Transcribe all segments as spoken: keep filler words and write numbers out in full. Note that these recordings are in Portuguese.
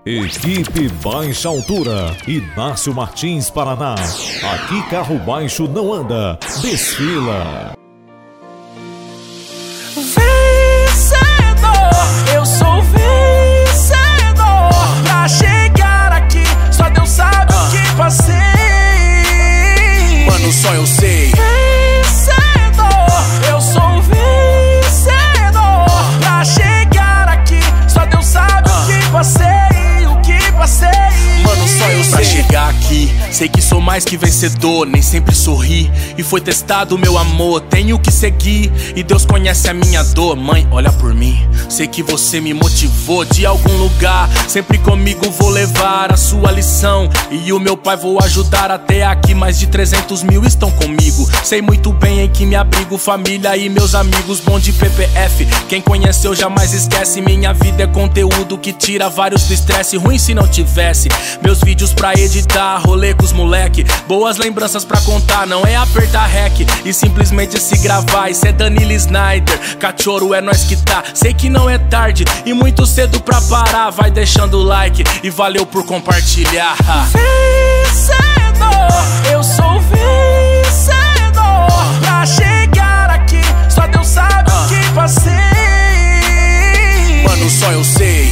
Equipe Baixa Altura, Inácio Martins, Paraná. Aqui carro baixo não anda, desfila. Vencedor, eu sou vencedor. Pra chegar aqui, só Deus sabe o que passei. Mano, só eu sei. Vencedor, eu sou vencedor. Pra chegar aqui, só Deus sabe o que passei. Mano, só eu sei. Pra chegar aqui, sei que sou mais que vencedor. Nem sempre sorri, e foi testado meu amor. Tenho que seguir, e Deus conhece a minha dor. Mãe, olha por mim, sei que você me motivou de algum lugar. Sempre comigo vou levar a sua lição, e o meu pai vou ajudar até aqui. Mais de trezentos mil estão comigo. Sei muito bem em que me abrigo, família e meus amigos. Bom de P P F, quem conheceu jamais esquece. Minha vida é conteúdo que tira vários do estresse. Ruim se não tivesse meus vídeos pra editar, rolê com os moleque, boas lembranças pra contar. Não é apertar rec e simplesmente se gravar. Isso é Danilo Snyder, cachorro é nós que tá. Sei que não é tarde e muito cedo pra parar. Vai deixando o like e valeu por compartilhar. Vencedor, eu sou vencedor. Pra chegar aqui, só Deus sabe o que passei. Mano, só eu sei.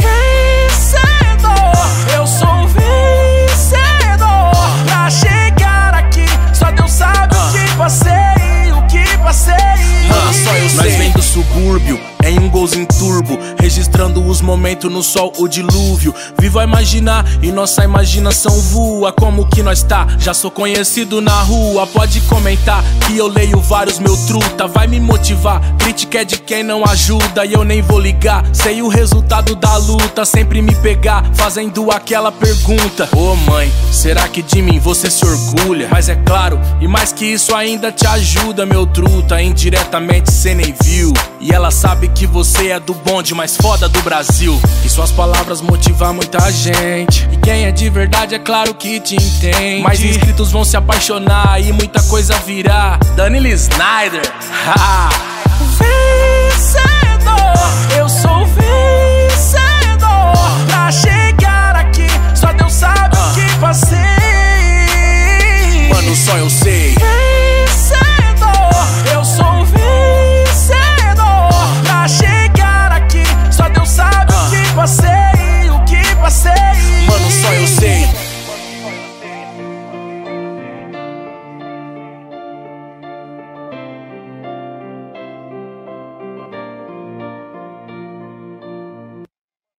Eu sou vencedor. Pra chegar aqui, só Deus sabe o que passei, o que passei. Ah, só eu sei. Nós vem do subúrbio, em um golzinho turbo, registrando os momentos no sol, o dilúvio. Vivo a imaginar e nossa imaginação voa. Como que nós tá? Já sou conhecido na rua. Pode comentar que eu leio vários, meu truta. Vai me motivar, crítica é de quem não ajuda. E eu nem vou ligar, sei o resultado da luta. Sempre me pegar, fazendo aquela pergunta: ô mãe, será que de mim você se orgulha? Mas é claro, e mais que isso ainda te ajuda, meu truta. Indiretamente cê nem viu, e ela sabe que você é do bonde mais foda do Brasil. E suas palavras motivam muita gente, e quem é de verdade é claro que te entende. Mais inscritos vão se apaixonar e muita coisa virá. Danilo Snyder. Vencedor, eu sou vencedor. Pra chegar aqui, só Deus sabe o que passei. Mano, só eu sei. Vencedor, eu sou vencedor. Pra chegar aqui, só Deus sabe o que passei.